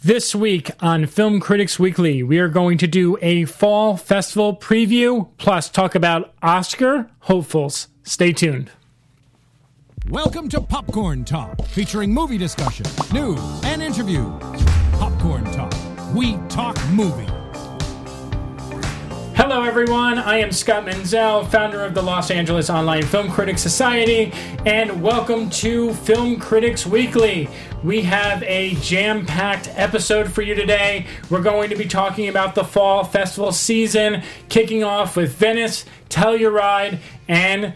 This week on Film Critics Weekly, we are going to do a fall festival preview, plus talk about Oscar hopefuls. Stay tuned. Welcome to Popcorn Talk, featuring movie discussion, news, and interviews. Popcorn Talk. We talk movies. Hello, everyone. I am Scott Menzel, founder of the Los Angeles Online Film Critics Society, and welcome to Film Critics Weekly. We have a jam-packed episode for you today. We're going to be talking about the fall festival season, kicking off with Venice, Telluride, and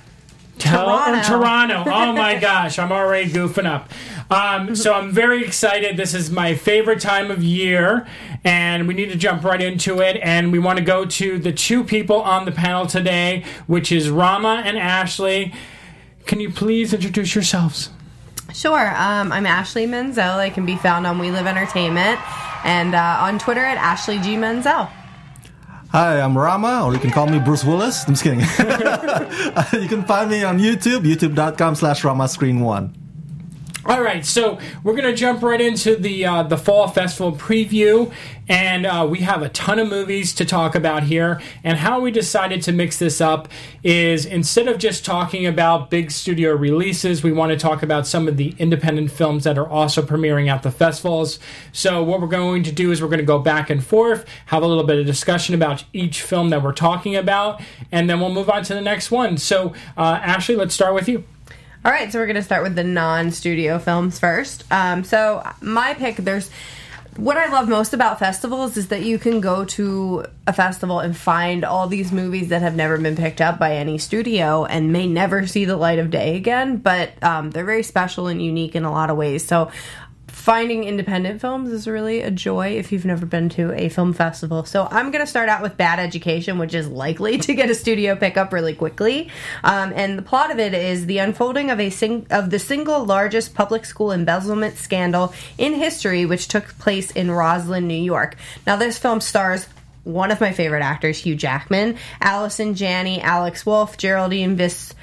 Toronto. Oh my gosh, I'm already goofing up. So I'm very excited. This is my favorite time of year, and we need to jump right into it. And we want to go to the two people on the panel today, which is Rama and Ashley. Can you please introduce yourselves? Sure. I'm Ashley Menzel. I can be found on We Live Entertainment and on Twitter at Ashley G. Menzel. Hi, I'm Rama, or you can call me Bruce Willis. I'm just kidding. You can find me on YouTube, youtube.com/RamaScreen1. All right, so we're going to jump right into the Fall Festival preview, and we have a ton of movies to talk about here. And how we decided to mix this up is, instead of just talking about big studio releases, we want to talk about some of the independent films that are also premiering at the festivals. So what we're going to do is we're going to go back and forth, have a little bit of discussion about each film that we're talking about, and then we'll move on to the next one. So, Ashley, let's start with you. All right, so we're going to start with the non-studio films first. So my pick, what I love most about festivals is that you can go to a festival and find all these movies that have never been picked up by any studio and may never see the light of day again, but they're very special and unique in a lot of ways. So finding independent films is really a joy if you've never been to a film festival. So I'm going to start out with Bad Education, which is likely to get a studio pickup really quickly. And the plot of it is the unfolding of the single largest public school embezzlement scandal in history, which took place in Roslyn, New York. Now, this film stars one of my favorite actors, Hugh Jackman, Allison Janney, Alex Wolff, Geraldine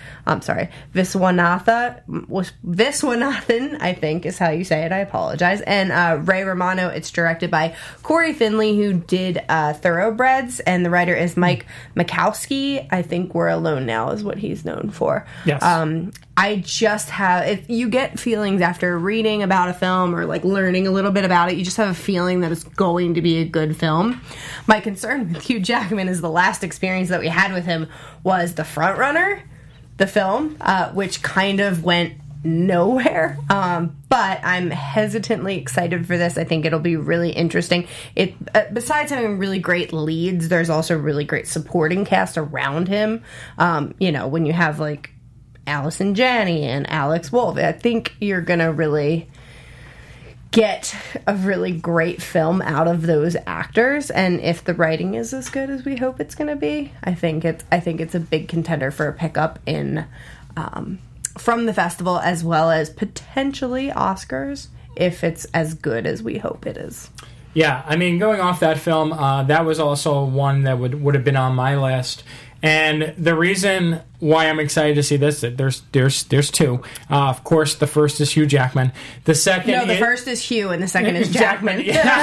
Viswanathan, I think is how you say it. I apologize. And Ray Romano. It's directed by Corey Finley, who did Thoroughbreds, and the writer is Mike Makowski. I think We're Alone Now is what he's known for. Yes. I just have, if you get feelings after reading about a film or like learning a little bit about it, you just have a feeling that it's going to be a good film. My concern with Hugh Jackman is the last experience that we had with him was The Front Runner, the film, which kind of went nowhere. But I'm hesitantly excited for this. I think it'll be really interesting. It besides having really great leads, there's also really great supporting cast around him. When you have like Allison Janney and Alex Wolff, I think you're gonna really get a really great film out of those actors, and if the writing is as good as we hope it's going to be, I think it's a big contender for a pickup in from the festival, as well as potentially Oscars if it's as good as we hope it is. Yeah, I mean, going off that film, that was also one that would have been on my list. And the reason why I'm excited to see this, there's two. Of course, the first is Hugh Jackman. The second, the first is Hugh, and the second is Jackman.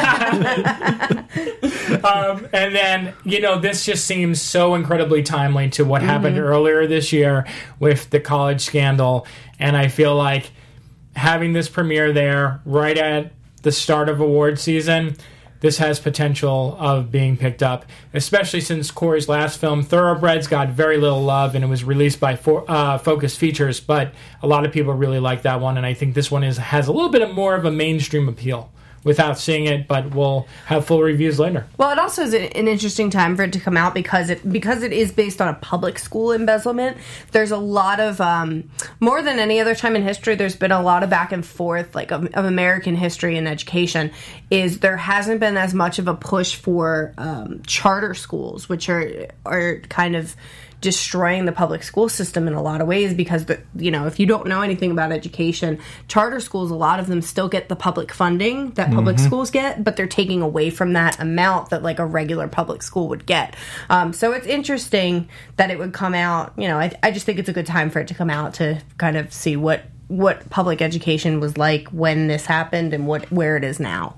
Yeah. And then this just seems so incredibly timely to what happened earlier this year with the college scandal, and I feel like having this premiere there right at the start of award season, this has potential of being picked up, especially since Corey's last film, Thoroughbreds, got very little love, and it was released by Focus Features, but a lot of people really like that one, and I think this one has a little bit more of a mainstream appeal without seeing it, but we'll have full reviews later. Well, it also is an interesting time for it to come out because it is based on a public school embezzlement. There's a lot of, more than any other time in history, there's been a lot of back and forth of American history and education. There hasn't been as much of a push for charter schools, which are kind of destroying the public school system in a lot of ways, because if you don't know anything about education, charter schools, a lot of them still get the public funding that public schools get, but they're taking away from that amount that like a regular public school would get. So it's interesting that it would come out. I just think it's a good time for it to come out to kind of see what public education was like when this happened and where it is now.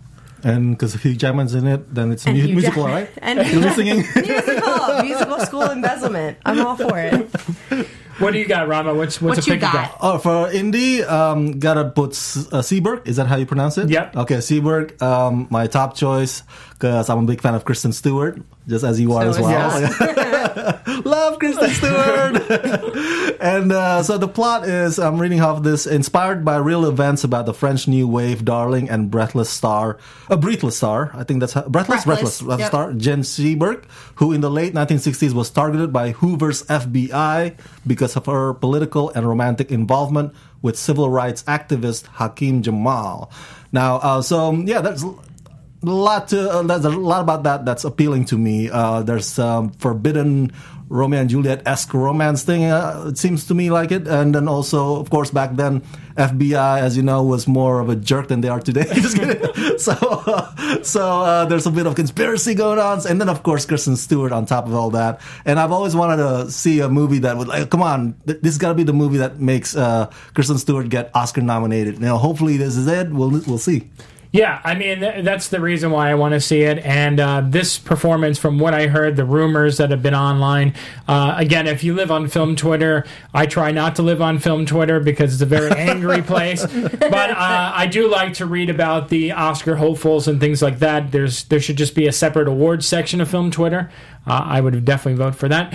And because Hugh Jackman's in it, then it's a Hugh musical, Jackman. right? And You'll be singing. musical school embezzlement. I'm all for it. What do you got, Rama? What's a What pick you you got? got? Oh, for indie, gotta put Seberg. Is that how you pronounce it? Yep. Okay, Seberg, my top choice, because I'm a big fan of Kristen Stewart, just as you are as So is well. Love Kristen Stewart. And so the plot is, I'm reading off this, inspired by real events about the French New Wave darling and breathless star, I think that's how, breathless Yep. star, Jen Seberg, who in the late 1960s was targeted by Hoover's FBI because of her political and romantic involvement with civil rights activist Hakeem Jamal. Now, there's a lot about that that's appealing to me. There's forbidden Romeo and Juliet-esque romance thing. It seems to me like it. And then also, of course, back then, FBI, as you know, was more of a jerk than they are today. Just kidding. So there's a bit of conspiracy going on. And then, of course, Kristen Stewart on top of all that. And I've always wanted to see a movie that would, like, come on, this has got to be the movie that makes Kristen Stewart get Oscar nominated. Now, hopefully this is it. We'll see. Yeah, I mean, that's the reason why I want to see it. And this performance, from what I heard, the rumors that have been online, again, if you live on film Twitter, I try not to live on film Twitter because it's a very angry place. But I do like to read about the Oscar hopefuls and things like that. There should just be a separate awards section of film Twitter. I would definitely vote for that.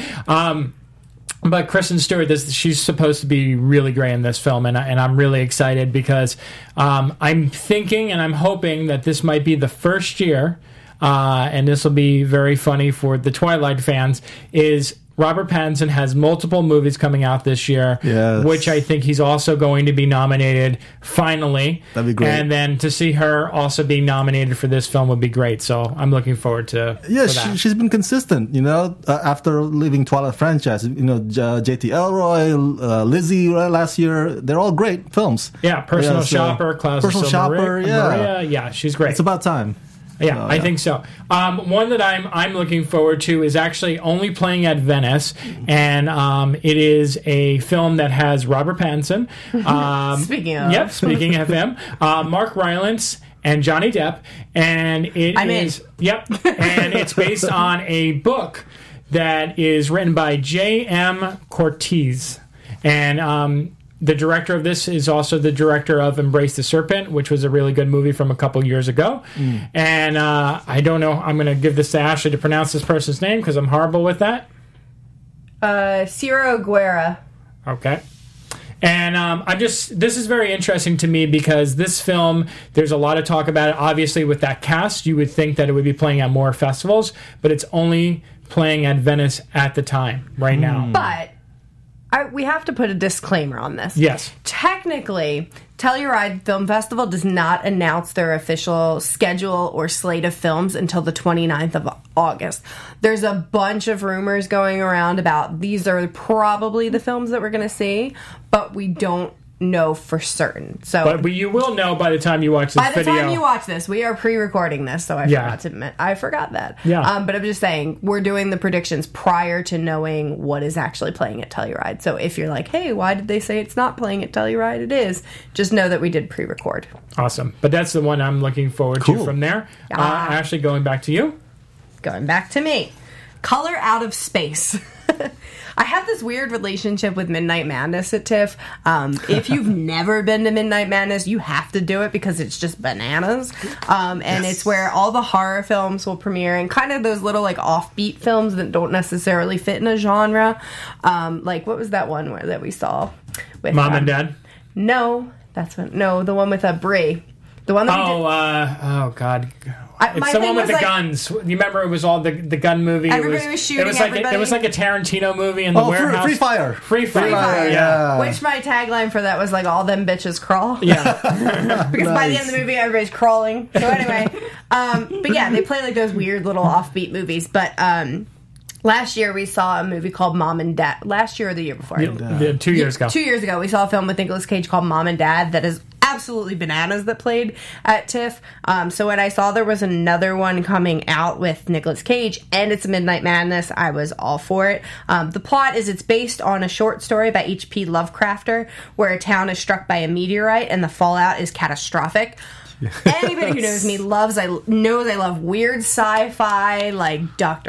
But Kristen Stewart, she's supposed to be really great in this film, and I'm really excited because I'm thinking and I'm hoping that this might be the first year, and this will be very funny for the Twilight fans, is Robert Pattinson has multiple movies coming out this year, Yes. which I think he's also going to be nominated finally. That'd be great. And then to see her also being nominated for this film would be great. So I'm looking forward to Yeah, for that. she's been consistent, after leaving Twilight franchise. J.T. Elroy, Lizzie last year, they're all great films. Yeah, Personal Shopper, Klaus Personal Shopper, Maria. Yeah, she's great. It's about time. Yeah, I think so. One that I'm looking forward to is actually Only Playing at Venice, and it is a film that has Robert Pattinson. Speaking of. Yep, speaking of him. Mark Rylance and Johnny Depp, and I'm in. and it's based on a book that is written by J.M. Cortez, and the director of this is also the director of Embrace the Serpent, which was a really good movie from a couple years ago. And I don't know, I'm going to give this to Ashley to pronounce this person's name because I'm horrible with that. Ciro Guerra. Okay. And this is very interesting to me because this film, there's a lot of talk about it. Obviously, with that cast, you would think that it would be playing at more festivals, but it's only playing at Venice at the time, right now. But we have to put a disclaimer on this. Yes. Technically, Telluride Film Festival does not announce their official schedule or slate of films until the 29th of August. There's a bunch of rumors going around about these are probably the films that we're going to see, but we don't know for certain. So, But you will know by the time you watch this by the video. time you watch this, we are pre-recording this, so I forgot that. Yeah. But I'm just saying, we're doing the predictions prior to knowing what is actually playing at Telluride. So if you're like, hey, why did they say it's not playing at Telluride? It is. Just know that we did pre-record. Awesome. But that's the one I'm looking forward to Cool. from there. Ashley, going back to you. Going back to me. Color Out of Space. I have this weird relationship with Midnight Madness at TIFF. If you've never been to Midnight Madness, you have to do it because it's just bananas. And it's where all the horror films will premiere and kind of those little like offbeat films that don't necessarily fit in a genre. Like what was that one that we saw with Mom and Dad? No, the one with Brie. The one that we did. Oh God. My It's the thing one with was the like- guns. You remember it was all the gun movie? Everybody was shooting it was like everybody. it was like a Tarantino movie in the warehouse. Free Fire. Free Fire. Fire, Yeah. Which my tagline for that was like all them bitches crawl. Yeah. Because by the end of the movie, everybody's crawling. So anyway, but yeah, they play like those weird little offbeat movies. But last year we saw a movie called Mom and Dad. Last year or the year before? 2 years ago. 2 years ago, we saw a film with Nicolas Cage called Mom and Dad that is absolutely bananas that played at TIFF. So when I saw there was another one coming out with Nicolas Cage and it's Midnight Madness, I was all for it. The plot is it's based on a short story by H.P. Lovecrafter where a town is struck by a meteorite and the fallout is catastrophic. Anybody who knows me knows I love weird sci-fi, like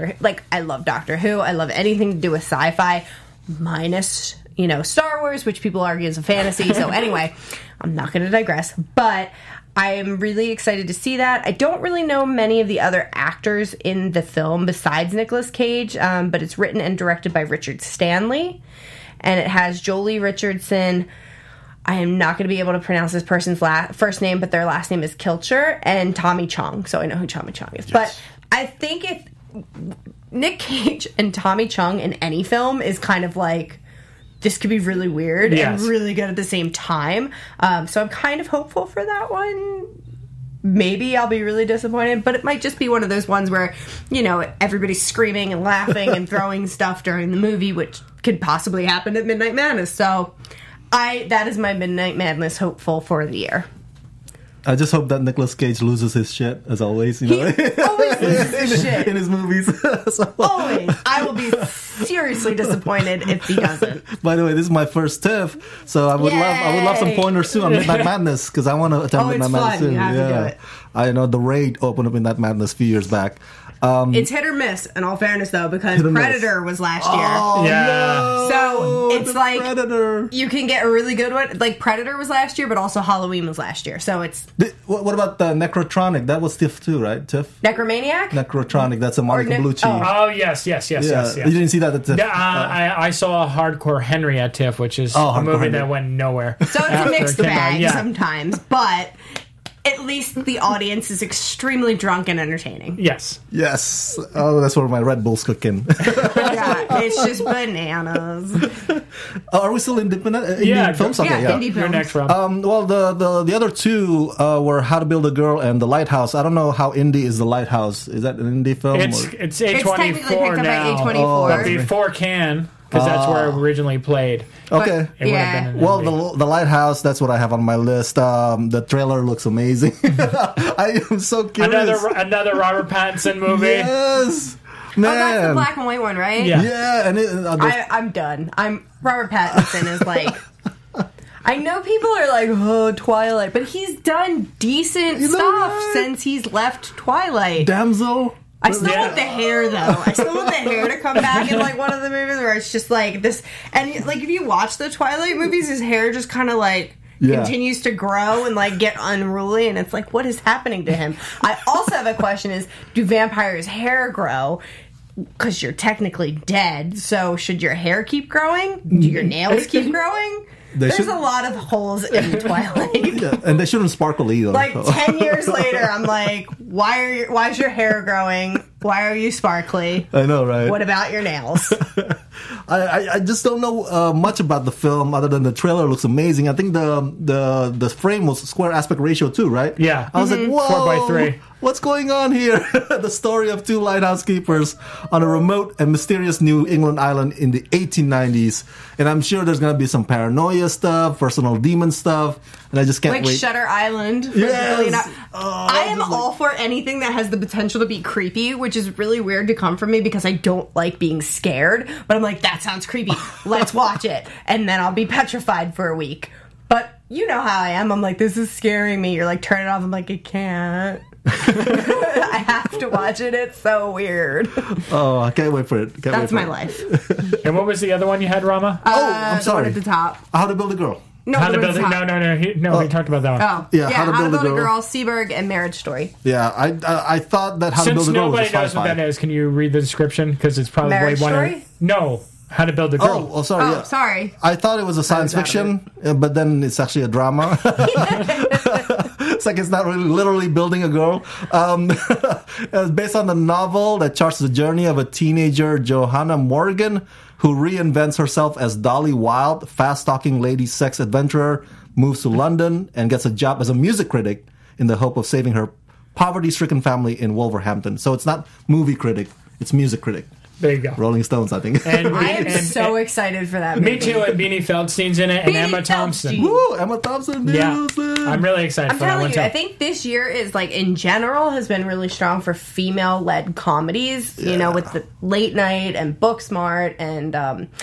I love Doctor Who. I love anything to do with sci-fi, minus, Star Wars, which people argue is a fantasy. So anyway, I'm not going to digress, but I am really excited to see that. I don't really know many of the other actors in the film besides Nicolas Cage, but it's written and directed by Richard Stanley, and it has Jolie Richardson. I am not going to be able to pronounce this person's first name, but their last name is Kilcher, and Tommy Chong, so I know who Tommy Chong is. Yes. But I think if Nick Cage and Tommy Chong in any film is kind of like, this could be really weird and really good at the same time. So I'm kind of hopeful for that one. Maybe I'll be really disappointed, but it might just be one of those ones where, everybody's screaming and laughing and throwing stuff during the movie, which could possibly happen at Midnight Madness. So that is my Midnight Madness hopeful for the year. I just hope that Nicolas Cage loses his shit, as always. He always loses his shit. In his movies. So. Always. I will be seriously disappointed if he doesn't. By the way, this is my first TIFF, so I would love some pointers soon on Midnight Madness, because I want to attend Midnight Madness soon. You have to do it. I know The Raid opened up Midnight Madness a few years back. It's hit or miss, in all fairness, though, because Predator was last year. Oh, yeah. No, so it's like Predator. You can get a really good one. Like Predator was last year, but also Halloween was last year. So it's what about the Necrotronic? That was TIFF too, right? TIFF. Necromaniac. Necrotronic. That's a Monica Bellucci. Oh yes. You didn't see that at TIFF. I saw Hardcore Henry at TIFF, which is a movie that went nowhere. So it's a mixed bag sometimes, but at least the audience is extremely drunk and entertaining. Yes. Oh, that's where my Red Bull's cooking. Yeah, it's just bananas. Are we still independent? Indie films? Okay, indie films. Your next, Rob. Well, the other two were How to Build a Girl and The Lighthouse. I don't know how indie is The Lighthouse. Is that an indie film? It's A24 It's technically picked up now. by A24. But before Cannes, because that's where it originally played. Okay. It would have been an Well, indie. the Lighthouse, that's what I have on my list. The trailer looks amazing. I am so curious. Another Robert Pattinson movie. Yes. Man. Oh, that's the black and white one, right? Yeah. And I'm done. Robert Pattinson is like... I know people are like, oh, Twilight, but he's done decent stuff since he's left Twilight. Damsel. I still want the hair, though. I still want the hair to come back in, like, one of the movies where it's just, like, this... And, like, if you watch the Twilight movies, his hair just kind of, like... continues to grow and like get unruly, and it's like, what is happening to him? I also have a question: is do vampires' hair grow? Because you're technically dead, so should your hair keep growing? Do your nails keep growing? There's a lot of holes in Twilight. And they shouldn't sparkle either. Like 10 years later, I'm like, why is your hair growing? Why are you sparkly? I know, right? What about your nails? I just don't know much about the film other than the trailer looks amazing. I think the frame was square aspect ratio too, right? Yeah. I was like, whoa, 4:3. What's going on here? The story of two lighthouse keepers on a remote and mysterious New England island in the 1890s. And I'm sure there's going to be some paranoia stuff, personal demon stuff, and I just can't like wait. Shutter Island. Yes. I am all for anything that has the potential to be creepy, which is really weird to come from me because I don't like being scared. But I'm like, that sounds creepy. Let's watch it. And then I'll be petrified for a week. But you know how I am. I'm like, this is scaring me. You're like, turn it off. I'm like, I can't. I have to watch it. It's so weird. Oh, I can't wait for it. That's my life. And what was the other one you had, Rama? I'm sorry. The one at the top. How to Build a Girl. No, How to Build it? No, he talked about that one. Oh, Yeah, How to Build a Girl, Seaberg, and Marriage Story. Yeah, I thought that How to Since Build a Girl was nobody a knows what sci-fi. that is, can you read the description? Because it's probably Marriage one Story? of... No, How to Build a Girl. Oh, sorry. Oh, yeah. sorry. I thought it was a science out of fiction, but then it's actually a drama. It's like it's not really literally building a girl. It's based on the novel that charts the journey of a teenager, Johanna Morgan, who reinvents herself as Dolly Wilde, fast-talking lady sex adventurer, moves to London, and gets a job as a music critic in the hope of saving her poverty-stricken family in Wolverhampton. So it's not movie critic, it's music critic. There you go. Rolling Stones, I think. And I am so excited for that movie. Me too, and Beanie Feldstein's in it, and Beanie Emma Thompson. Feldstein. Woo, Emma Thompson. Yeah, Nielsen. I'm really excited I'm for that telling one you, too. I think this year is like in general has been really strong for female-led comedies. You know, with the Late Night and Booksmart and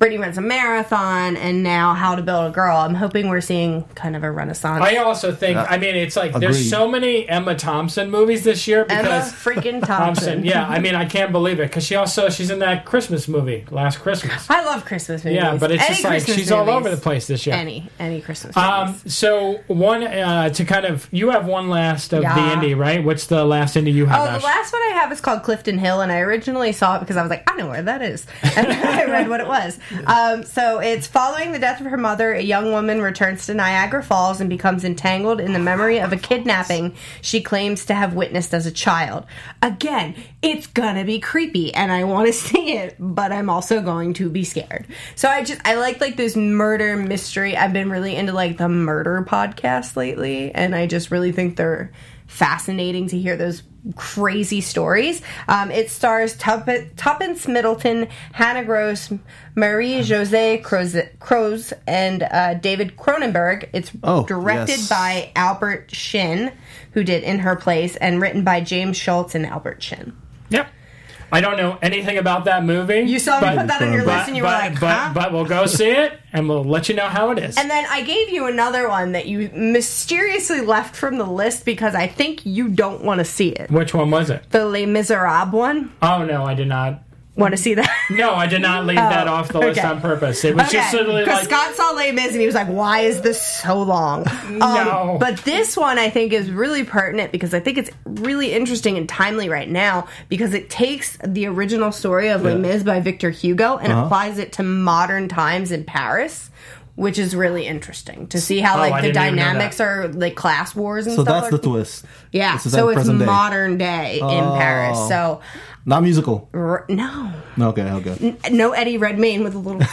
Brittany Runs a Marathon, and now How to Build a Girl. I'm hoping we're seeing kind of a renaissance. I also think, I mean, it's like there's Agreed. so many Emma Thompson movies this year Emma because freaking Thompson. yeah, I mean, I can't believe it because she's in that Christmas movie, Last Christmas. I love Christmas movies. Yeah, but it's Any just like Christmas she's all movies. over the place this year. Any Christmas movies. So one to kind of, you have one last of Yeah. the indie, right? What's the last indie you have? Oh, the Ash? last one I have is called Clifton Hill, and I originally saw it because I was like, I know where that is. And then I read what it was. So it's following the death of her mother, a young woman returns to Niagara Falls and becomes entangled in the memory of a kidnapping she claims to have witnessed as a child. Again, it's gonna be creepy, and I want to see it, but I'm also going to be scared. So I like this murder mystery. I've been really into like the murder podcast lately, and I just really think they're fascinating to hear those crazy stories. It stars Tuppence Middleton, Hannah Gross, Marie-José Croze, and David Cronenberg. It's directed by Albert Shin, who did In Her Place, and written by James Schultz and Albert Shin. Yep. I don't know anything about that movie. You saw me put that on your list, and you were like, huh? But we'll go see it, and we'll let you know how it is. And then I gave you another one that you mysteriously left from the list because I think you don't want to see it. Which one was it? The Les Miserables one. Oh, no, I did not. Want to see that? No, I did not leave that off the list on purpose. It was just literally because like... Scott saw Les Mis and he was like, why is this so long? No. But this one I think is really pertinent because I think it's really interesting and timely right now because it takes the original story of Les Mis by Victor Hugo and applies it to modern times in Paris, which is really interesting to see how I the didn't even know dynamics are like class wars and So stuff. that's the twist. Yeah, This is so at it's present day. modern day in Paris. So Not musical. no. Okay. No Eddie Redmayne with a little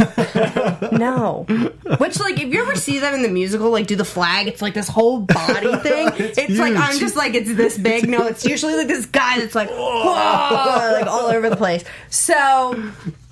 no. Which like if you ever see them in the musical, like do the flag, it's like this whole body thing. It's like I'm just like it's this big. No, it's usually like this guy that's like whoa, like all over the place. So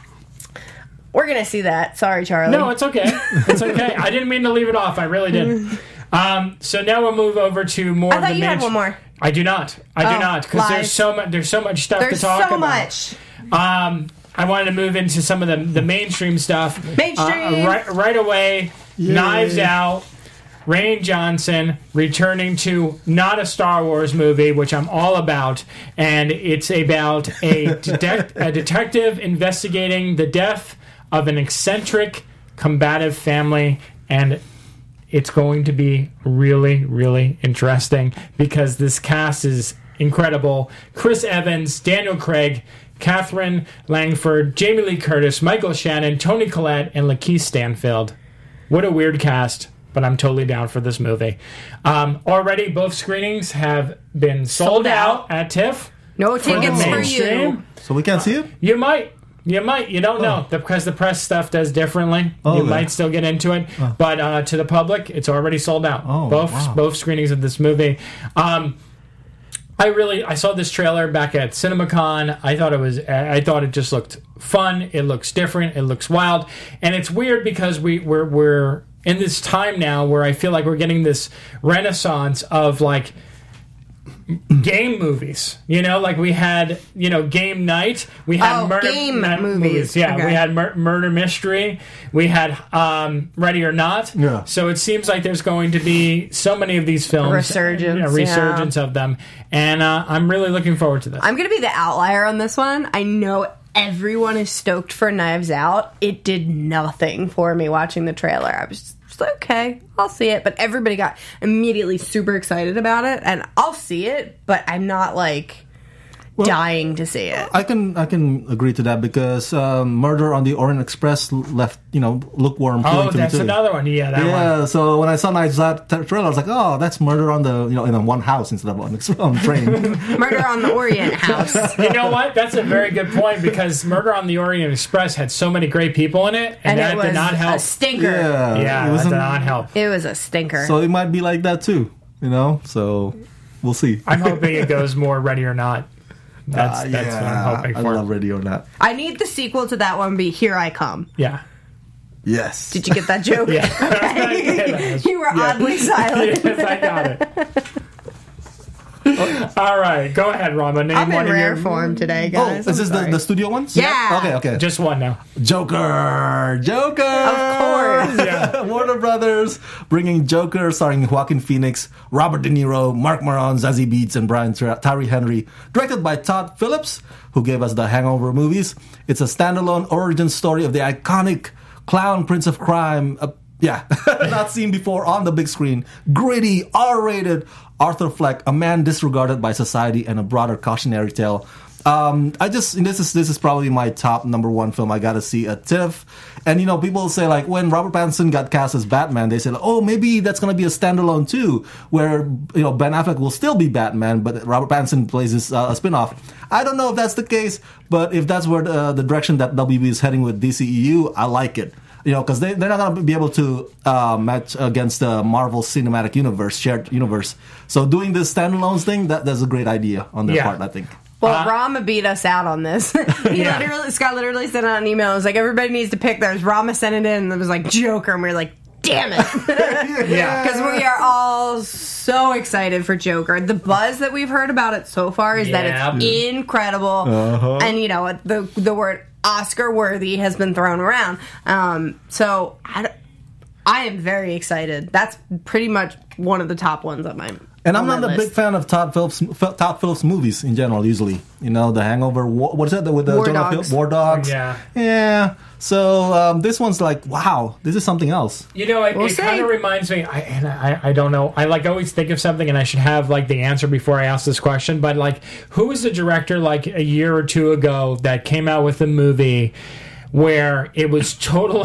we're gonna see that. Sorry, Charlie. No, it's okay. It's okay. I didn't mean to leave it off. I really didn't. So now we'll move over to more I of thought the you main... had one more. I do not. I do not. Because there's so much stuff There's to talk so about. much. I wanted to move into some of the mainstream stuff. Mainstream. Right away, Knives Out, Rian Johnson returning to not a Star Wars movie, which I'm all about, and it's about a detective investigating the death of an eccentric, combative family, and it's going to be really, really interesting because this cast is incredible. Chris Evans, Daniel Craig, Catherine Langford, Jamie Lee Curtis, Michael Shannon, Toni Collette, and Lakeith Stanfield. What a weird cast, but I'm totally down for this movie. Already, both screenings have been sold out at TIFF. No tickets for you. So we can't see it? You might. You don't know because the press stuff does differently. You might still get into it, but to the public, it's already sold out. Both screenings of this movie. I saw this trailer back at CinemaCon. I thought it just looked fun. It looks different. It looks wild, and it's weird because we're in this time now where I feel like we're getting this renaissance of like game movies, like we had, Game Night, we had murder game movies. Yeah, okay. we had Murder Mystery, we had Ready or Not. Yeah. So it seems like there's going to be so many of these films, resurgence of them, and I'm really looking forward to this. I'm gonna be the outlier on this one. I know everyone is stoked for Knives Out. It did nothing for me watching the trailer. I was just okay, I'll see it. But everybody got immediately super excited about it, and I'll see it, but I'm not like dying to see it. I can agree to that because Murder on the Orient Express left lukewarm feeling to me that's too. another one. Yeah, that one. So when I saw Knives Out trailer, I was like, oh, that's Murder on the in one house instead of on the train. Murder on the Orient House. You know what? That's a very good point because Murder on the Orient Express had so many great people in it, and that it was did not help. a stinker. Yeah, that did not help. It was a stinker. So it might be like that too, So we'll see. I'm hoping it goes more Ready or Not. That's what I'm hoping for. I love Ready or Not. I need the sequel to that one be Here I Come. Yeah. Yes. Did you get that joke? Yeah. Okay. You were oddly silent. Yes, I got it. All right, go ahead, Rama. Name I'm one in of rare your... form today, guys. is this I'm sorry. the studio ones? Yeah. Okay. Just one now. Joker. Of course. Yeah. Warner Brothers bringing Joker, starring Joaquin Phoenix, Robert De Niro, Mark Maron, Zazie Beetz, and Brian Tyree Henry. Directed by Todd Phillips, who gave us the Hangover movies. It's a standalone origin story of the iconic clown prince of crime. Not seen before on the big screen. Gritty, R-rated Arthur Fleck, a man disregarded by society, and a broader cautionary tale. This is probably my top number one film I gotta see at TIFF. And people say, like, when Robert Pattinson got cast as Batman, they said, oh, maybe that's gonna be a standalone too, where Ben Affleck will still be Batman, but Robert Pattinson plays this a spin-off. I don't know if that's the case, but if that's where the direction that WB is heading with DCEU, I like it. Because they're not going to be able to match against the Marvel Cinematic Universe, shared universe. So doing this standalones thing, that's a great idea on their part, I think. Well, Rama beat us out on this. Scott literally sent out an email. It was like, everybody needs to pick theirs. Rama sent it in, and it was like Joker, and we were like, damn it. Yeah. Because we are all so excited for Joker. The buzz that we've heard about it so far is that it's incredible. And, the word Oscar worthy has been thrown around. So I am very excited. That's pretty much one of the top ones on my And I'm not a list. big fan of Todd Phillips movies in general, usually. The Hangover, what is that with the War Jonah Dogs. Hill? War Dogs. Yeah. So this one's like, wow, this is something else. It kind of reminds me, I don't know, I always think of something and I should have the answer before I ask this question, but who was the director a year or two ago that came out with a movie where it was total...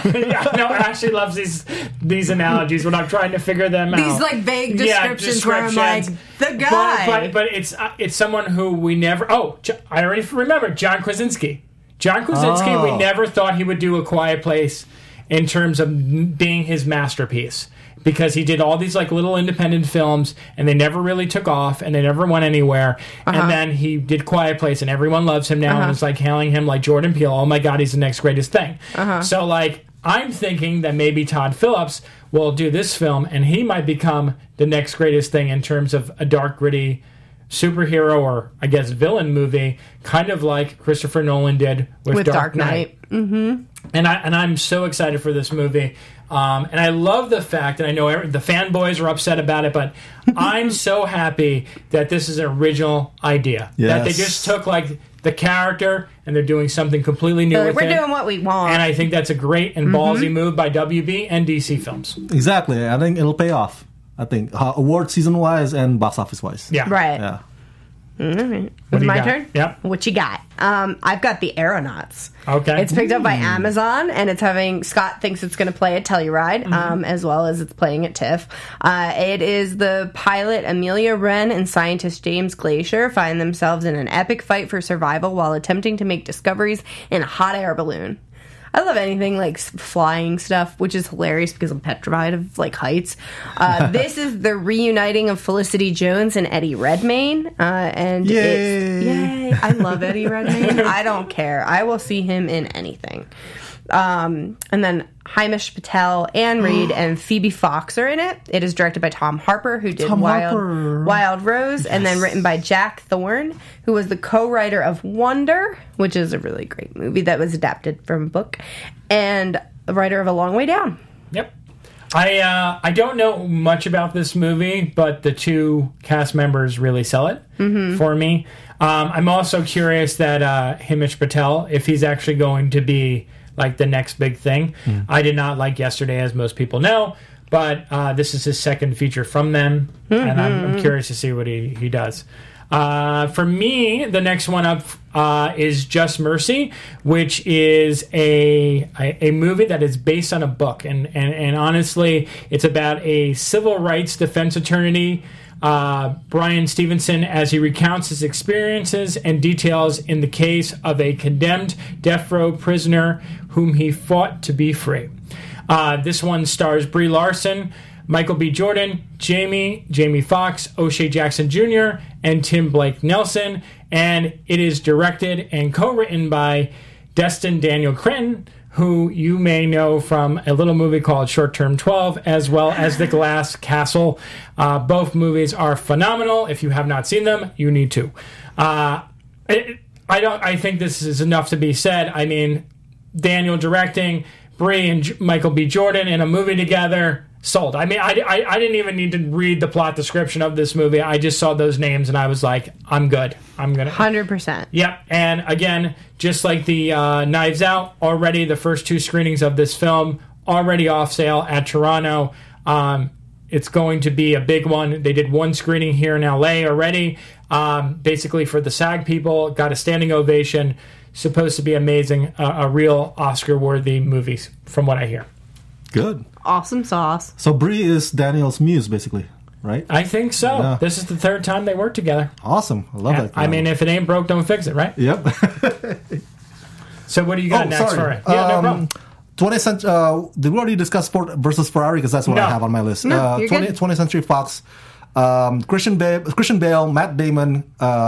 I know Ashley loves these analogies when I'm trying to figure them out. These vague descriptions where I'm like, the guy. But it's someone who we never... Oh, I already remember, John Krasinski. John Krasinski, we never thought he would do A Quiet Place in terms of being his masterpiece. Because he did all these little independent films, and they never really took off, and they never went anywhere. And then he did Quiet Place, and everyone loves him now, and it's hailing him like Jordan Peele. Oh my God, he's the next greatest thing. So I'm thinking that maybe Todd Phillips will do this film, and he might become the next greatest thing in terms of a dark, gritty superhero or I guess villain movie, kind of like Christopher Nolan did with Dark Knight. Mm-hmm. And I'm so excited for this movie. And I love the fact, and I know the fanboys are upset about it, but I'm so happy that this is an original idea. Yes. That they just took the character and they're doing something completely new with it. We're doing what we want. And I think that's a great and ballsy move by WB and DC Films. Exactly. I think it'll pay off. I think award season wise and box office wise. Yeah. Right. Yeah. It's do you my got? turn? Yep. What you got? I've got The Aeronauts. Okay. It's picked up by Amazon, and it's having... Scott thinks it's going to play at Telluride, as well as it's playing at TIFF. It is the pilot Amelia Wren and scientist James Glacier find themselves in an epic fight for survival while attempting to make discoveries in a hot air balloon. I love anything flying stuff, which is hilarious because I'm petrified of heights. This is the reuniting of Felicity Jones and Eddie Redmayne, and yay! I love Eddie Redmayne. I don't care. I will see him in anything. And then Hamish Patel, Anne Reid, and Phoebe Fox are in it. It is directed by Tom Harper, who did Wild Rose, and then written by Jack Thorne, who was the co-writer of Wonder, which is a really great movie that was adapted from a book, and the writer of A Long Way Down. Yep. I don't know much about this movie, but the two cast members really sell it for me. I'm also curious that Hamish Patel, if he's actually going to be the next big thing. I did not like Yesterday, as most people know, but this is his second feature from them, and I'm curious to see what he does. For me, the next one up is Just Mercy, which is a movie that is based on a book, and honestly, it's about a civil rights defense attorney, Brian Stevenson, as he recounts his experiences and details in the case of a condemned death row prisoner whom he fought to be free. This one stars Brie Larson, Michael B. Jordan, Jamie Foxx, O'Shea Jackson Jr., and Tim Blake Nelson, and it is directed and co-written by Destin Daniel Cretton, who you may know from a little movie called Short Term 12, as well as The Glass Castle. Both movies are phenomenal. If you have not seen them, you need to. I think this is enough to be said. I mean, Daniel directing, Brie and Michael B. Jordan in a movie together, sold. I mean, I didn't even need to read the plot description of this movie. I just saw those names and I was like, I'm good. I'm gonna 100%. Yep. And again, just like the Knives Out, already the first 2 screenings of this film already off sale at Toronto. It's going to be a big one. They did 1 screening here in LA already. Basically for the SAG people, got a standing ovation. Supposed to be amazing. A real Oscar-worthy movie, from what I hear. Good. Awesome sauce. So Brie is Daniel's muse, basically, right? I think so. Yeah. This is the 3rd time they worked together. Awesome. I love that. I mean, if it ain't broke, don't fix it, right? Yep. So what do you got next for it? Yeah, no problem. 20th century. Did we already discuss Ford versus Ferrari? Because that's what I have on my list. No, you're good. 20th Century Fox. Christian Bale, Matt Damon,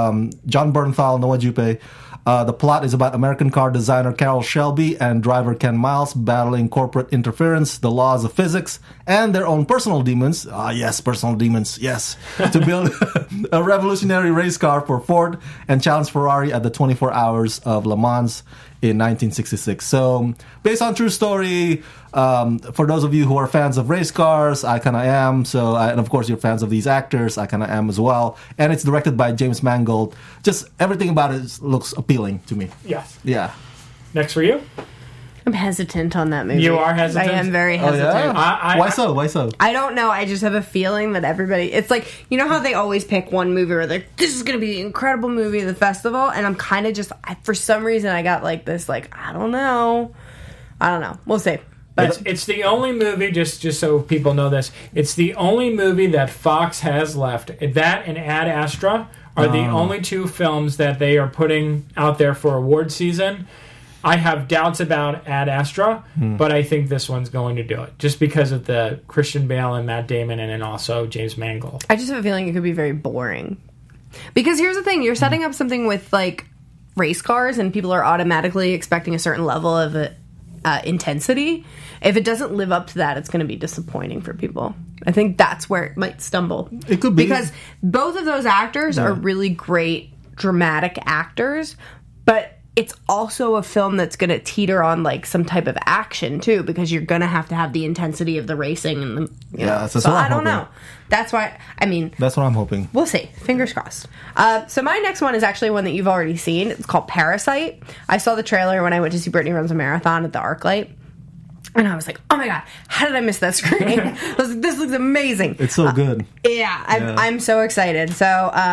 John Bernthal, Noah Jupe. The plot is about American car designer Carroll Shelby and driver Ken Miles battling corporate interference, the laws of physics, and their own personal demons. Yes, personal demons, yes. To build a revolutionary race car for Ford and challenge Ferrari at the 24 Hours of Le Mans in 1966. So, based on true story, for those of you who are fans of race cars, I kind of am. So, and of course, you're fans of these actors, I kind of am as well. And it's directed by James Mangold. Just everything about it looks appealing to me. Yes. Yeah. Next for you? I'm hesitant on that movie. You are hesitant? I am very hesitant. Oh, yeah? Why so? Why so? I don't know. I just have a feeling that everybody... It's like, you know how they always pick one movie where they're like, this is going to be the incredible movie of the festival? And I'm kind of just... for some reason, I got like this, like, I don't know. We'll see. But It's the only movie, just so people know this, it's the only movie that Fox has left. That and Ad Astra are the only 2 films that they are putting out there for award season. I have doubts about Ad Astra, but I think this one's going to do it. Just because of the Christian Bale and Matt Damon and then also James Mangold. I just have a feeling it could be very boring. Because here's the thing, you're setting up something with, like, race cars, and people are automatically expecting a certain level of intensity. If it doesn't live up to that, it's going to be disappointing for people. I think that's where it might stumble. It could be. Because both of those actors are really great dramatic actors, but it's also a film that's going to teeter on like some type of action too, because you're going to have the intensity of the racing and the that's so what I'm I don't hoping. know. That's why That's what I'm hoping. we'll see. Fingers crossed. So my next one is actually one that you've already seen. It's called Parasite. I saw the trailer when I went to see Brittany Runs a Marathon at the ArcLight. And I was like, oh my God, how did I miss that screening? I was like, this looks amazing. It's so good. I'm so excited. So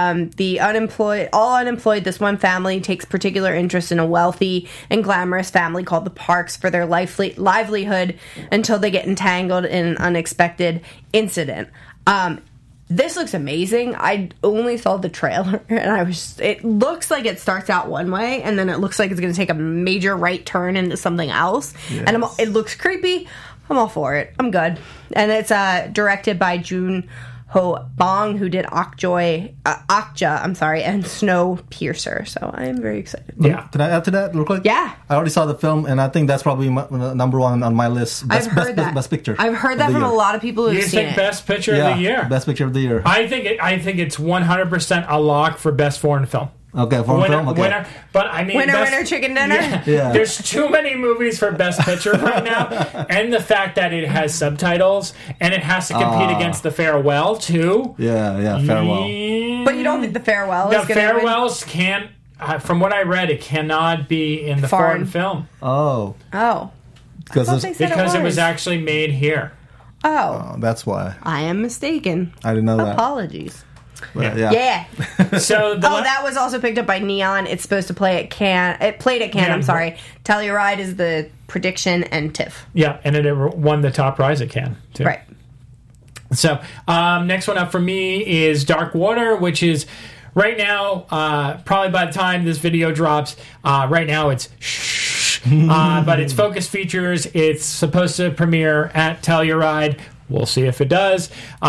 all unemployed, this one family takes particular interest in a wealthy and glamorous family called the Parks for their livelihood until they get entangled in an unexpected incident. This looks amazing. I only saw the trailer, and it looks like it starts out one way, and then it looks like it's going to take a major right turn into something else. Yes. And it looks creepy. I'm all for it. I'm good. And it's directed by Joon Ho Bong, who did Okja, and Snowpiercer. So I am very excited. Yeah. Can I add to that real quick? Yeah. I already saw the film, and I think that's probably number 1 on my list. I've heard that. Best picture. I've heard that of the from year. a lot of people who've You seen think it. Best Picture of the Year? Best picture of the year. I think it's 100% a lock for Best Foreign Film. Okay, foreign film. Okay. Winner, but I mean, Winner, chicken dinner. Yeah. There's too many movies for Best Picture right now, and the fact that it has subtitles and it has to compete against The Farewell too. Yeah, Farewell. But you don't think The Farewell is The going to win? Farewells can't. From what I read, it cannot be in the foreign film Oh, Oh. because thought they said because it was was. actually made here. Oh. that's why I am mistaken. I didn't know that. Apologies. But, Yeah. So That was also picked up by Neon. It's supposed to play at Cannes. It played at Cannes, Yeah. I'm sorry. Telluride is the prediction, and TIFF. yeah, and it won the top prize at Cannes too. Right. So, next one up for me is Dark Water, which is right now, probably by the time this video drops, right now it's shh. But it's Focus Features. It's supposed to premiere at Telluride. We'll see if it does.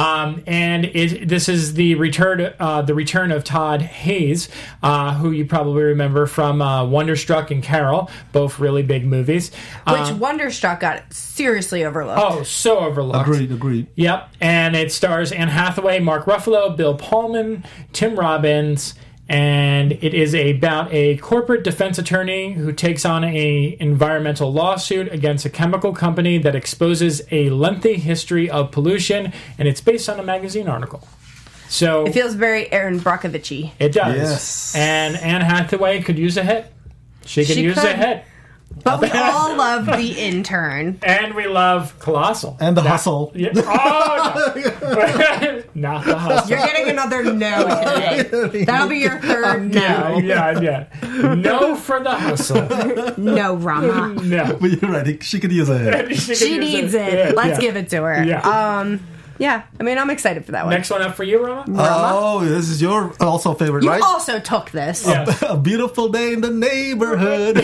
This is the return of Todd Hayes, who you probably remember from Wonderstruck and Carol, both really big movies. Which Wonderstruck got seriously overlooked. Oh, so overlooked. Agreed. Yep, and it stars Anne Hathaway, Mark Ruffalo, Bill Pullman, Tim Robbins, and it is about a corporate defense attorney who takes on a environmental lawsuit against a chemical company that exposes a lengthy history of pollution, and it's based on a magazine article. So It feels very Aaron Brockovich-y. it does. Yes. And Anne Hathaway could use a hit. She could use a could. hit. But we all love The Intern. And we love Colossal. And The Hustle. Yeah. Oh, no. Not The Hustle. You're getting another no today. That'll be your third no. Yeah. No for The Hustle. No, Rama. No. But you're right. She could use a hit. She needs it. Let's give it to her. Yeah. Yeah, I mean, I'm excited for that one. Next one up for you, Rama? Oh, this is your also favorite, You right? also took this. Yeah. A beautiful day in the neighborhood.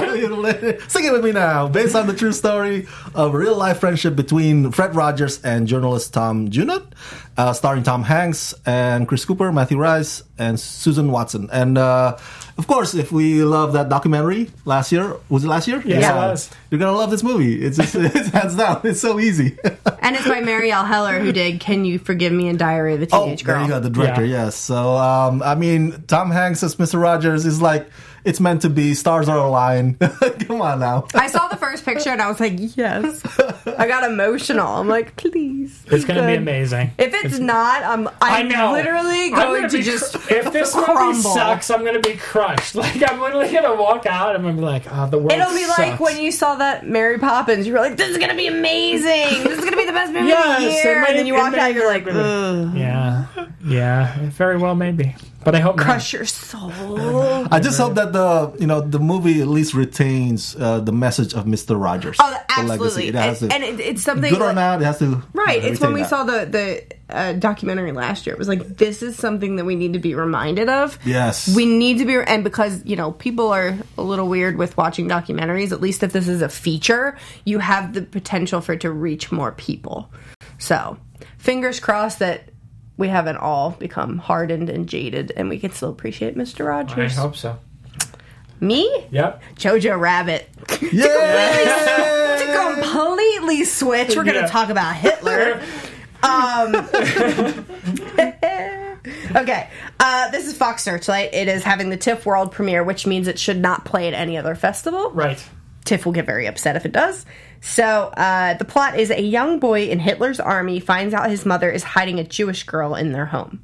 Sing it with me now. Based on the true story of a real-life friendship between Fred Rogers and journalist Tom Junot, starring Tom Hanks and Chris Cooper, Matthew Rice, and Susan Watson. And, of course, if we love that documentary last year, was it last year? Yes, it was. You're going to love this movie. It's hands down. It's so easy. And it's by Marielle Heller, who did Can You Forgive Me and Diary of a Teenage Girl. There you go, the director, Yeah. yes. So, I mean, Tom Hanks as Mr. Rogers is like, it's meant to be, stars are aligned. Come on now. I saw the first picture and I was like, yes. I got emotional. I'm like, please. It's going to be good. amazing. If it's not, I I'm know. literally I'm going gonna to be just if this movie crumble. sucks, I'm going to be crushed. Like, I'm literally going to walk out and I'm going to be like, oh, the world It'll be like sucks. when you saw that Mary Poppins. You were like, this is going to be amazing. This is going to be the best movie Yes, of the it year. may- And then you it walk may out, you're like, be. ugh. Yeah, very well maybe. But I hope not. Crush your soul. I just hope that the movie at least retains the message of Mr. Rogers. Oh, the legacy. absolutely. It has to, It's something good or like- not, it has to Right. It's when retain we that. saw the documentary last year. It was like, this is something that we need to be reminded of. Yes. We need to be, and because, people are a little weird with watching documentaries, at least if this is a feature, you have the potential for it to reach more people. So, fingers crossed that we haven't all become hardened and jaded and we can still appreciate Mr. I Rogers. hope so. Me? Yep. Jojo Rabbit. Yay! To completely switch, we're going to Yeah. talk about Hitler. Okay, this is Fox Searchlight. It is having the TIFF world premiere, which means it should not play at any other festival. Right. TIFF will get very upset if it does. So, the plot is a young boy in Hitler's army finds out his mother is hiding a Jewish girl in their home.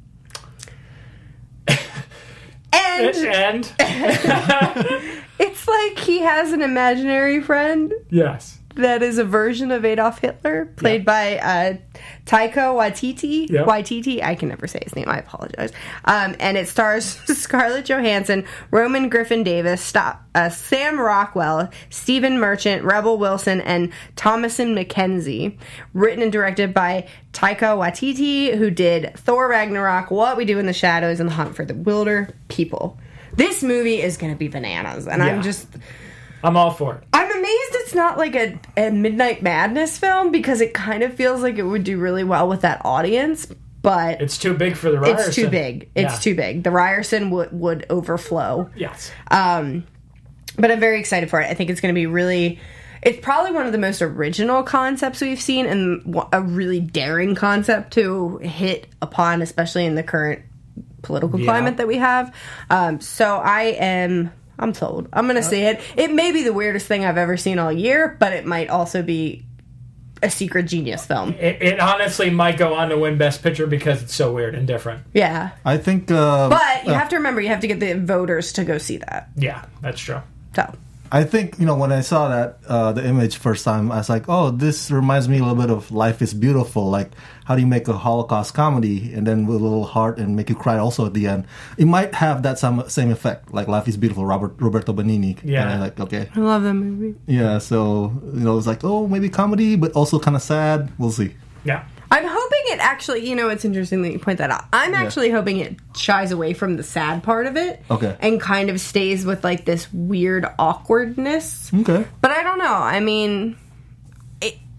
And And it's like he has an imaginary friend yes. that is a version of Adolf Hitler, played by Taika Waititi. Yep. Waititi, I can never say his name. I apologize. And it stars Scarlett Johansson, Roman Griffin Davis, Sam Rockwell, Stephen Merchant, Rebel Wilson, and Thomasin McKenzie. Written and directed by Taika Waititi, who did Thor Ragnarok, What We Do in the Shadows, and The Hunt for the Wilder People. This movie is going to be bananas, and Yeah. I'm all for it. I'm amazed it's not like a Midnight Madness film because it kind of feels like it would do really well with that audience, but It's too big for the Ryerson. it's too big. It's Yeah. too big. The Ryerson would overflow. Yes. But I'm very excited for it. I think it's going to be really... It's probably one of the most original concepts we've seen and a really daring concept to hit upon, especially in the current political climate that we have. So I'm sold. I'm going to see it. It may be the weirdest thing I've ever seen all year, but it might also be a secret genius film. It honestly might go on to win Best Picture because it's so weird and different. Yeah. I think... But you have to remember, you have to get the voters to go see that. Yeah, that's true. So, I think, when I saw that, the image first time, I was like, oh, this reminds me a little bit of Life is Beautiful. Like, how do you make a Holocaust comedy and then with a little heart and make you cry also at the end? It might have that same effect, like Life is Beautiful, Roberto Benigni. Yeah. And I'm like, okay. I love that movie. Yeah, so, it's like, oh, maybe comedy, but also kind of sad. We'll see. Yeah. I'm hoping it actually, it's interesting that you point that out. I'm actually hoping it shies away from the sad part of it. Okay. And kind of stays with, like, this weird awkwardness. Okay. But I don't know. I mean,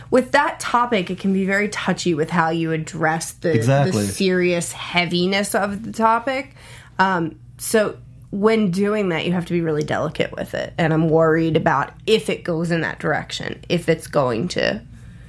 with that topic, it can be very touchy with how you address the serious heaviness of the topic. So when doing that, you have to be really delicate with it. And I'm worried about if it goes in that direction, if it's going to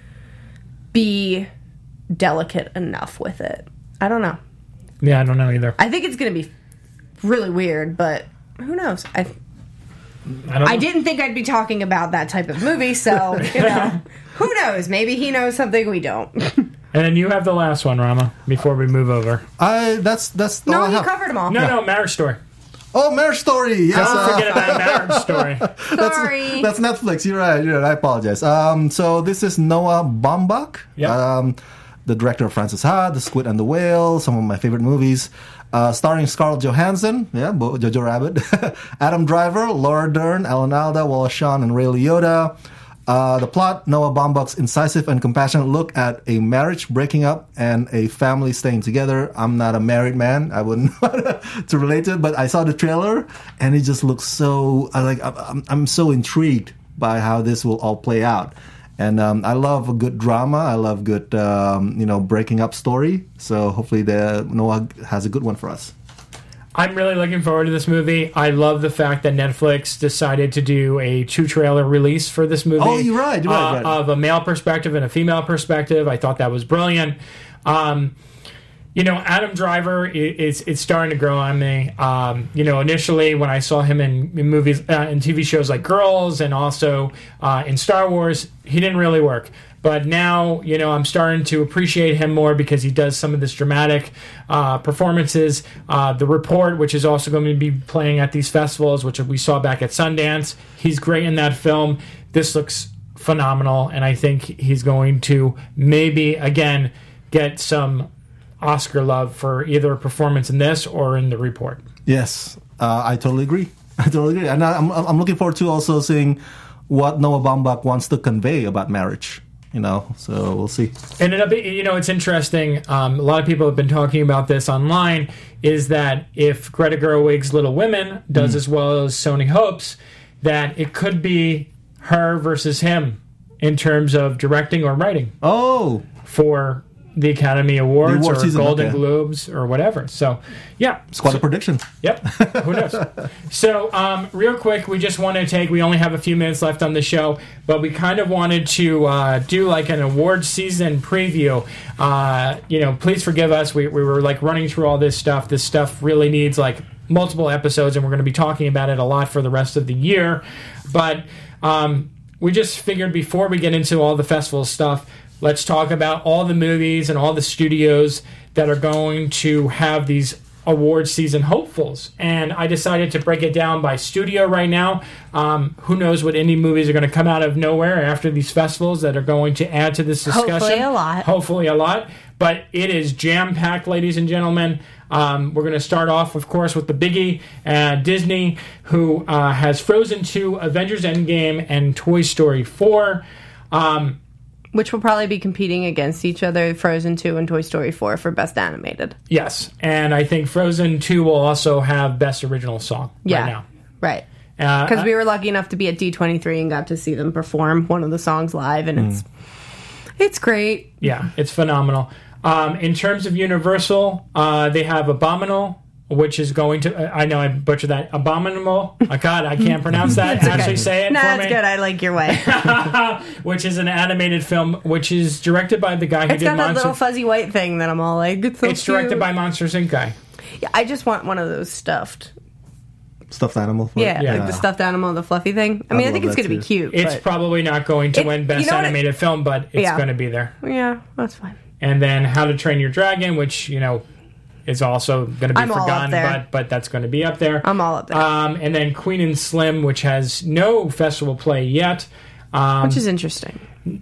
be delicate enough with it. I don't know. Yeah, I don't know either. I think it's going to be really weird, but who knows? I don't know. I didn't think I'd be talking about that type of movie, so, who knows? Maybe he knows something we don't. And then you have the last one, Rama, before we move over. That's all No, I you have. covered them all. No, Marriage Story. Oh, Marriage Story. Yes, Don't forget about Marriage Story. Sorry. That's Netflix. You're right. I apologize. So this is Noah Baumbach, the director of Frances Ha, The Squid and the Whale, some of my favorite movies. Starring Scarlett Johansson, Jojo Rabbit, Adam Driver, Laura Dern, Alan Alda, Wallace Shawn, and Ray Liotta. The plot, Noah Baumbach's incisive and compassionate look at a marriage breaking up and a family staying together. I'm not a married man. I wouldn't to relate to it, but I saw the trailer and it just looks so, I'm so intrigued by how this will all play out. And I love a good drama. I love good, breaking up story. So hopefully Noah has a good one for us. I'm really looking forward to this movie. I love the fact that Netflix decided to do a 2-trailer release for this movie. Oh, you're right. Of a male perspective and a female perspective. I thought that was brilliant. Adam Driver is starting to grow on me. Initially when I saw him in movies, in TV shows like Girls and also in Star Wars, he didn't really work. But now, I'm starting to appreciate him more because he does some of this dramatic performances. The Report, which is also going to be playing at these festivals, which we saw back at Sundance. He's great in that film. This looks phenomenal, and I think he's going to maybe, again, get some Oscar love for either a performance in this or in The Report. Yes, I totally agree. And I'm looking forward to also seeing what Noah Baumbach wants to convey about marriage. So we'll see. And it's interesting. A lot of people have been talking about this online. Is that if Greta Gerwig's Little Women does as well as Sony hopes, that it could be her versus him in terms of directing or writing. Oh, for the Academy Awards or season, Golden Globes or whatever. So, yeah. Squad of prediction. Yep. Who knows? So, real quick, we just want to we only have a few minutes left on the show, but we kind of wanted to do like an award season preview. Please forgive us. We were like running through all this stuff. This stuff really needs like multiple episodes, and we're going to be talking about it a lot for the rest of the year. But we just figured before we get into all the festival stuff, let's talk about all the movies and all the studios that are going to have these award season hopefuls. And I decided to break it down by studio right now. Who knows what indie movies are going to come out of nowhere after these festivals that are going to add to this discussion. Hopefully a lot. But it is jam-packed, ladies and gentlemen. We're going to start off, of course, with the biggie, Disney, who has Frozen 2, Avengers Endgame, and Toy Story 4. Which will probably be competing against each other, Frozen 2 and Toy Story 4 for Best Animated. Yes, and I think Frozen 2 will also have Best Original Song right now. Right. Because we were lucky enough to be at D23 and got to see them perform one of the songs live, and it's great. Yeah, it's phenomenal. In terms of Universal, they have Abominable, which is going to, I know I butchered that, Abominable. Oh, God, I can't pronounce that. Actually say it for me. No, it's good. I like your way. Which is an animated film, which is directed by the guy who did Monsters. It's got that little fuzzy white thing that I'm all like, it's so It's directed cute. by Monsters, Inc. guy. Yeah, I just want one of those stuffed animal. Like the stuffed animal, the fluffy thing. I mean, I think it's going to be cute. It's probably not going to win Best Animated Film, but it's going to be there. Yeah, that's fine. And then How to Train Your Dragon, which, is also going to be forgotten, but that's going to be up there. I'm all up there. And then Queen and Slim, which has no festival play yet. Which is interesting.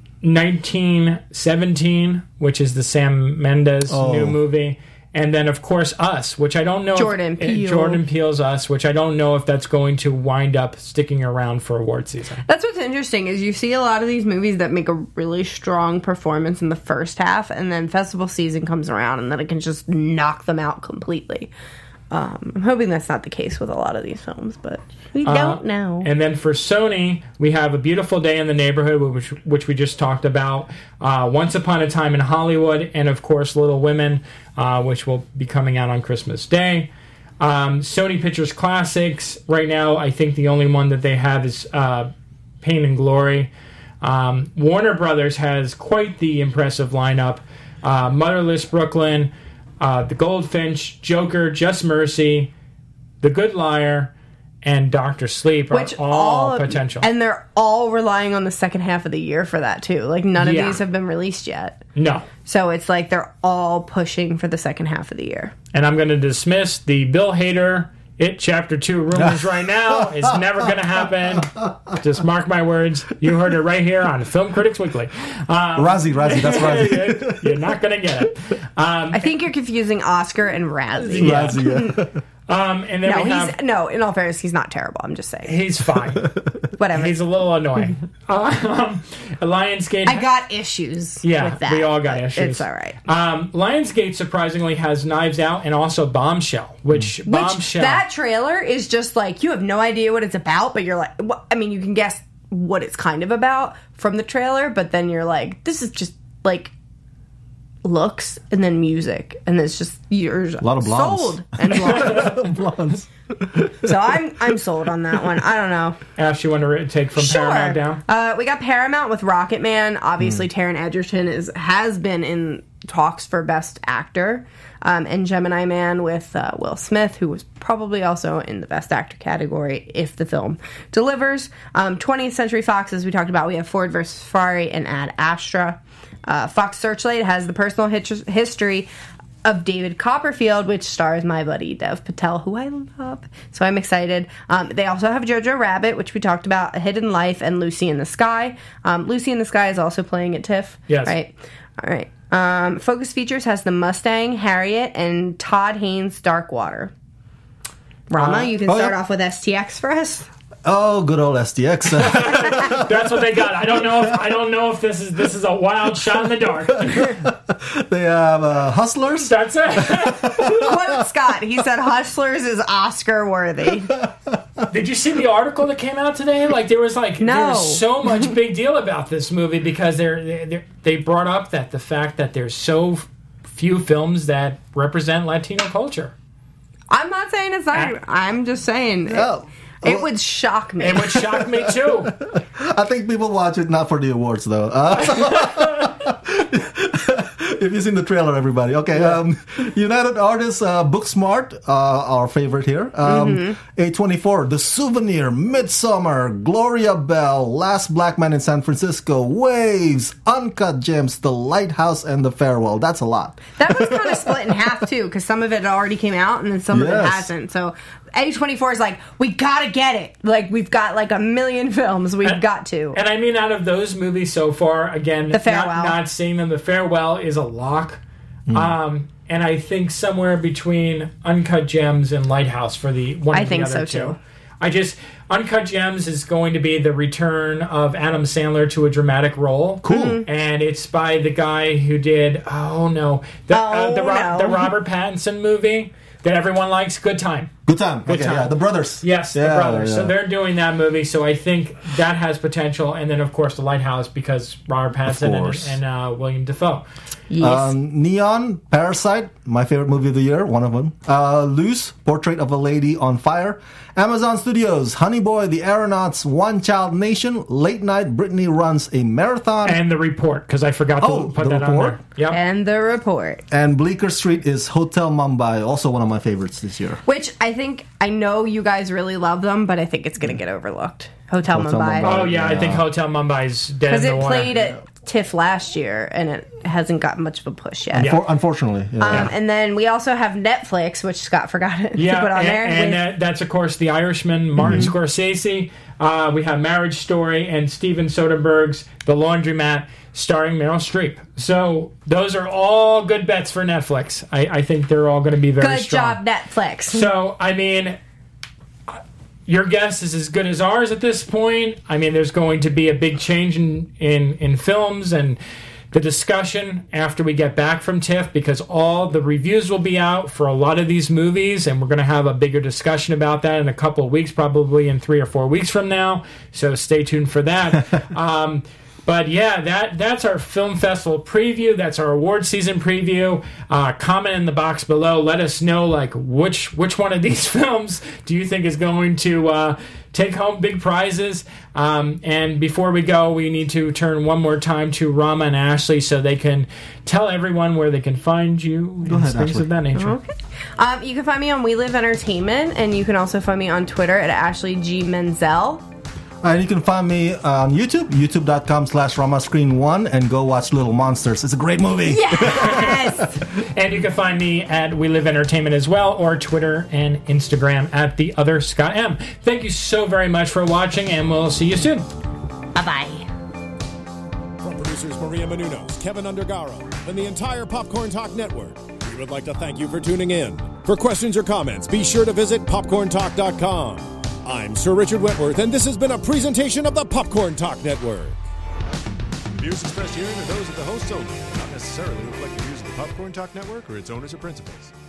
1917, which is the Sam Mendes new movie. And then, of course, Us, which I don't know. Jordan Peele's Us, which I don't know if that's going to wind up sticking around for award season. That's what's interesting is you see a lot of these movies that make a really strong performance in the first half, and then festival season comes around, and then it can just knock them out completely. I'm hoping that's not the case with a lot of these films, but we don't know. And then for Sony, we have A Beautiful Day in the Neighborhood, which we just talked about, Once Upon a Time in Hollywood, and of course Little Women, which will be coming out on Christmas Day. Sony Pictures Classics, right now, I think the only one that they have is Pain and Glory. Warner Brothers has quite the impressive lineup. Motherless Brooklyn, The Goldfinch, Joker, Just Mercy, The Good Liar, and Dr. Sleep are all potential. And they're all relying on the second half of the year for that, too. Like, none of Yeah. these have been released yet. No. So it's like they're all pushing for the second half of the year. And I'm going to dismiss the Bill Hader It Chapter 2 rumors right now. It's never going to happen. Just mark my words. You heard it right here on Film Critics Weekly. Razzie, that's Razzie. You're not going to get it. I think you're confusing Oscar and Razzie. Yeah. Razzie, yeah. And then we have... in all fairness, he's not terrible. I'm just saying. He's fine. Whatever. He's a little annoying. Lionsgate... I got issues with that. we all got issues. It's all right. Lionsgate surprisingly has Knives Out and also Bombshell, which Bombshell... That trailer is just like, you have no idea what it's about, but you're like... I mean, you can guess what it's kind of about from the trailer, but then you're like, this is just like... looks and then music, and it's just you're a lot of blondes. Sold and blondes. So I'm sold on that one. I don't know. Ash, you want to take from Paramount down? We got Paramount with Rocket Man. Obviously, Taron Egerton has been in talks for Best Actor, and Gemini Man with Will Smith, who was probably also in the Best Actor category if the film delivers. 20th Century Fox, as we talked about, we have Ford vs. Ferrari and Ad Astra. Fox Searchlight has the personal history of David Copperfield, which stars my buddy Dev Patel, who I love. So I'm excited. They also have Jojo Rabbit, which we talked about, A Hidden Life, and Lucy in the Sky. Lucy in the Sky is also playing at TIFF. Yes. Right. All right. Focus Features has The Mustang, Harriet, and Todd Haynes' Dark Water. Rama, you can start off with STX for us. Oh, good old STX. That's what they got. I don't know if this is a wild shot in the dark. They have Hustlers. That's it. Quote Scott. He said Hustlers is Oscar worthy. Did you see the article that came out today? Like there was so much big deal about this movie because they brought up that the fact that there's so few films that represent Latino culture. I'm not saying it's not. I'm just saying. It would shock me. It would shock me too. I think people watch it not for the awards though. If you've seen the trailer, everybody. Okay, United Artists, Booksmart, our favorite here. A24, The Souvenir, Midsommar, Gloria Bell, Last Black Man in San Francisco, Waves, Uncut Gems, The Lighthouse, and The Farewell. That's a lot. That was kind of split in half too, because some of it already came out and then some of it hasn't. So A24 is like, we gotta get it. Like, we've got like a million films. We've got to. And I mean, out of those movies so far, again, The Farewell. not seeing them, The Farewell is a lock. And I think somewhere between Uncut Gems and Lighthouse for the one of the other two. Uncut Gems is going to be the return of Adam Sandler to a dramatic role. Cool. And it's by the guy who did, the Robert Pattinson movie that everyone likes, Good Time. Good Time. Yeah, the brothers. Yes, the brothers. Yeah. So they're doing that movie. So I think that has potential. And then, of course, The Lighthouse because Robert Pattinson and William Dafoe. Yes. Neon, Parasite, my favorite movie of the year, one of them. Loose, Portrait of a Lady on Fire. Amazon Studios, Honey Boy, The Aeronauts, One Child Nation, Late Night, Brittany Runs a Marathon. And The Report, because I forgot to put that on there. Yep. And The Report. And Bleecker Street is Hotel Mumbai, also one of my favorites this year. Which I know you guys really love them, but I think it's going to get overlooked. Hotel Mumbai. Oh, yeah, I think Hotel Mumbai's dead in the water. Because it played at TIFF last year, and it hasn't gotten much of a push yet. Unfortunately. And then we also have Netflix, which Scott forgot to put on there. And that's, of course, The Irishman, Martin Scorsese. We have Marriage Story and Steven Soderbergh's The Laundromat, starring Meryl Streep. So those are all good bets for Netflix. I think they're all going to be very strong. Good job, Netflix. So, I mean, your guess is as good as ours at this point. I mean, there's going to be a big change in films and the discussion after we get back from TIFF, because all the reviews will be out for a lot of these movies, and we're going to have a bigger discussion about that in a couple of weeks, probably in 3 or 4 weeks from now. So stay tuned for that. But yeah, that's our film festival preview. That's our award season preview. Comment in the box below. Let us know, like, which one of these films do you think is going to take home big prizes. And before we go, we need to turn one more time to Rama and Ashley so they can tell everyone where they can find you. Go ahead, things Ashley. of that nature. Okay. You can find me on We Live Entertainment, and you can also find me on Twitter at Ashley G. Menzel. And you can find me on YouTube, youtube.com/RamaScreen1, and go watch Little Monsters. It's a great movie. Yes! And you can find me at We Live Entertainment as well, or Twitter and Instagram at The Other Scott M. Thank you so very much for watching, and we'll see you soon. Bye-bye. From producers Maria Menounos, Kevin Undergaro, and the entire Popcorn Talk Network, we would like to thank you for tuning in. For questions or comments, be sure to visit popcorntalk.com. I'm Sir Richard Wentworth, and this has been a presentation of the Popcorn Talk Network. The views expressed herein are those of the hosts only, and not necessarily reflect the views of the Popcorn Talk Network or its owners or principals.